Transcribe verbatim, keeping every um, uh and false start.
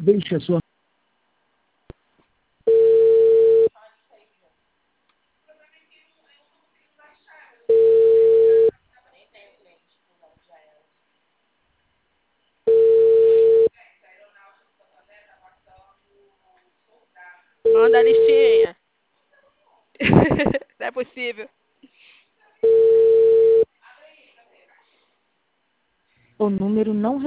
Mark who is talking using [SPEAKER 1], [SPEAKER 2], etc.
[SPEAKER 1] Deixe a sua...
[SPEAKER 2] Manda a listinha. Não é possível.
[SPEAKER 1] O número não